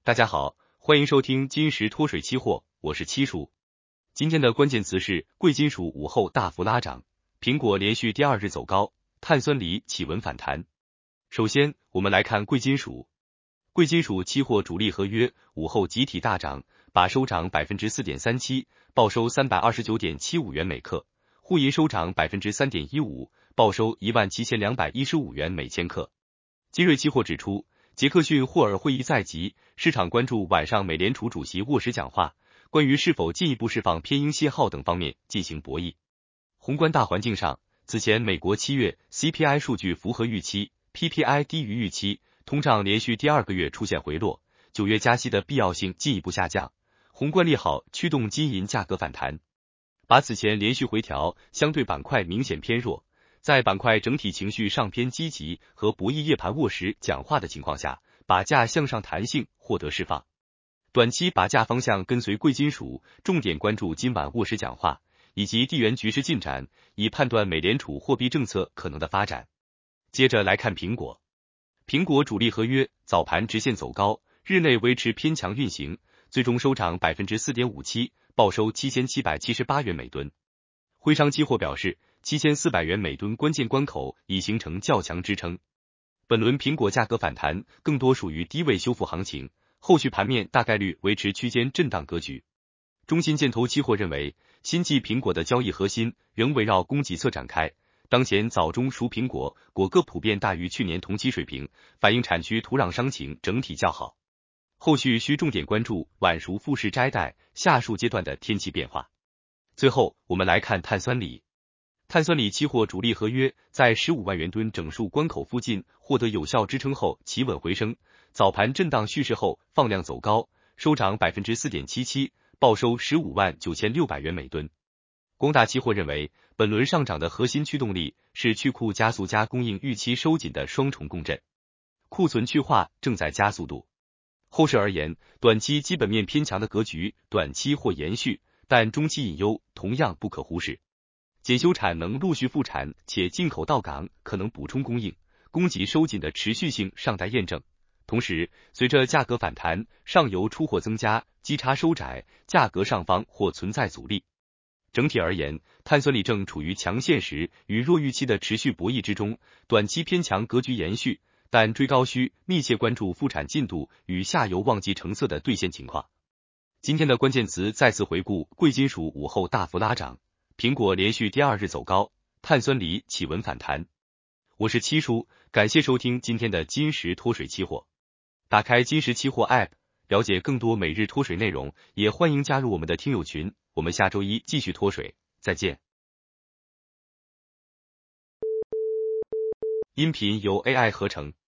大家好，欢迎收听金石脱水期货，我是七叔。今天的关键词是贵金属午后大幅拉涨，苹果连续第二日走高，碳酸锂企稳反弹。首先，我们来看贵金属。贵金属期货主力合约午后集体大涨，把收涨 4.37%， 报收 329.75 元每克；沪银收涨 3.15%， 报收 17,215 元每千克。金瑞期货指出，杰克逊霍尔会议在即，市场关注晚上美联储主席沃什讲话，关于是否进一步释放偏鹰信号等方面进行博弈。宏观大环境上，此前美国7月 CPI 数据符合预期， PPI 低于预期，通胀连续第二个月出现回落，9月加息的必要性进一步下降，宏观利好驱动金银价格反弹，把此前连续回调相对板块明显偏弱，在板块整体情绪上偏积极和博弈夜盘沃什讲话的情况下，把价向上弹性获得释放。短期把价方向跟随贵金属，重点关注今晚沃什讲话以及地缘局势进展，以判断美联储货币政策可能的发展。接着来看苹果。苹果主力合约早盘直线走高，日内维持偏强运行，最终收涨 4.57%， 报收 7,778 元每吨。徽商期货表示，7400元每吨关键关口已形成较强支撑。本轮苹果价格反弹更多属于低位修复行情，后续盘面大概率维持区间震荡格局。中信建投期货认为，新季苹果的交易核心仍围绕供给侧展开，当前早中熟苹果果个普遍大于去年同期水平，反映产区土壤商情整体较好。后续需重点关注晚熟复式摘带下述阶段的天气变化。最后，我们来看碳酸锂。碳酸锂期货主力合约在15万元吨整数关口附近获得有效支撑后企稳回升，早盘震荡蓄势后放量走高，收涨 4.77%， 报收 159,600 元每吨。光大期货认为，本轮上涨的核心驱动力是去库加速加供应预期收紧的双重共振，库存去化正在加速度。后市而言，短期基本面偏强的格局短期或延续，但中期隐忧同样不可忽视。检修产能陆续复产，且进口到港可能补充供应，供给收紧的持续性尚待验证。同时，随着价格反弹，上游出货增加，基差收窄，价格上方或存在阻力。整体而言，碳酸锂正处于强现实与弱预期的持续博弈之中，短期偏强格局延续，但追高需密切关注复产进度与下游旺季成色的兑现情况。今天的关键词再次回顾贵金属午后大幅拉涨，苹果连续第二日走高，碳酸锂企稳反弹。我是七叔，感谢收听今天的金石脱水期货。打开金石期货 App， 了解更多每日脱水内容，也欢迎加入我们的听友群。我们下周一继续脱水，再见。音频由 AI 合成。